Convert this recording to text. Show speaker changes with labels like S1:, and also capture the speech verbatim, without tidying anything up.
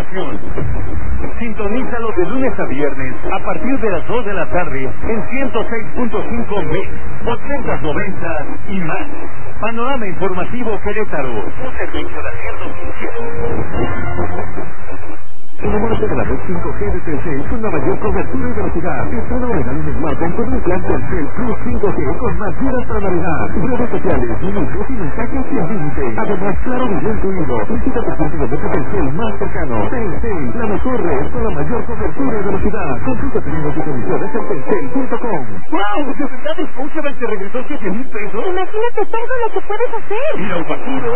S1: información. Sintonízalo de lunes a viernes a partir de las dos de la tarde en ciento seis punto cinco Mix, ochocientos noventa y más. Panorama Informativo Querétaro, un servicio de acierto financiero.
S2: Enamórate de la red cinco G de Telcel con la mayor cobertura y velocidad. Estrena o regala un smartphone con un plan Telcel Plus cinco G con más gigas para navegar, redes sociales, minutos y mensajes sin límite. Además, claro video incluido. Visita tu punto de venta Telcel más cercano. Telcel, la mejor red con la mayor cobertura y velocidad. Consulta teniendo tus condiciones en telcel punto com.
S1: ¡Wow! ¿De verdad Scotiabank te regresó siete mil pesos?
S3: Imagínate todo lo que puedes hacer.
S1: Mira un partido.